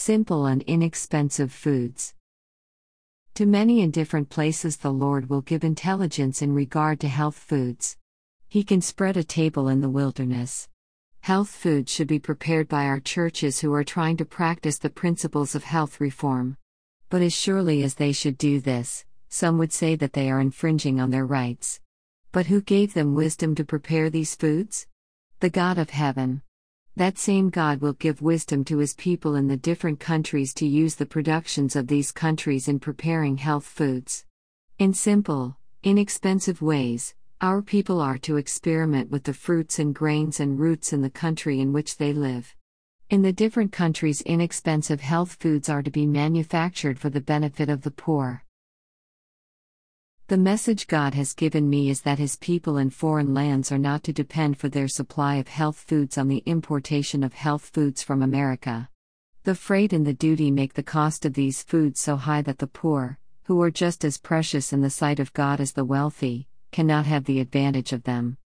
Simple and inexpensive foods. To many in different places, the Lord will give intelligence in regard to health foods. He can spread a table in the wilderness. Health foods should be prepared by our churches who are trying to practice the principles of health reform. But as surely as they should do this, some would say that they are infringing on their rights. But who gave them wisdom to prepare these foods? The God of heaven. That same God will give wisdom to His people in the different countries to use the productions of these countries in preparing health foods. In simple, inexpensive ways, our people are to experiment with the fruits and grains and roots in the country in which they live. In the different countries, inexpensive health foods are to be manufactured for the benefit of the poor. The message God has given me is that His people in foreign lands are not to depend for their supply of health foods on the importation of health foods from America. The freight and the duty make the cost of these foods so high that the poor, who are just as precious in the sight of God as the wealthy, cannot have the advantage of them.